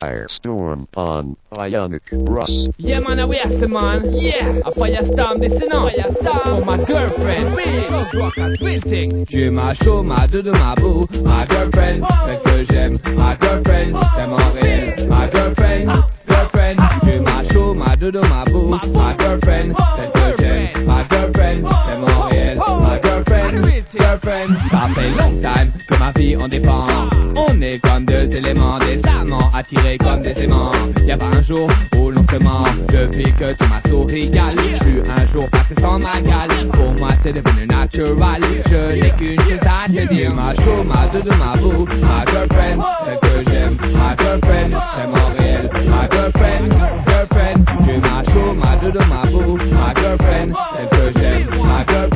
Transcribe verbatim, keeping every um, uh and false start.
Firestorm on Ionic Russ. Yeah, man, we are the man. Yeah, a firestorm, this is not firestorm. For my girlfriend, big rock and twinting. Tu es ma chaud, ma doudou, ma boo, ma girlfriend, celle que j'aime, ma girlfriend, t'aimes en réel, ma girlfriend, girlfriend. Tu es ma chaud, ma doudou, ma boo, ma girlfriend, celle que j'aime, ma girlfriend, t'aimes en réel, ma girlfriend, girlfriend. Ça fait long time que ma vie en dépend. On est comme deux éléments, des amants attirés comme des aimants. Y'a pas un jour où l'on se ment. Depuis que tu m'as tout régalé, plus un jour passé sans ma gale. Pour moi c'est devenu natural. Je n'ai qu'une chose à te dire. Ma chaud, ma doudou, ma boo, ma girlfriend, celle que j'aime, ma girlfriend, t'aimes en réel, ma girlfriend, girlfriend. Tu es ma chaud, ma doudou, ma boo, ma girlfriend, celle que j'aime, ma girlfriend.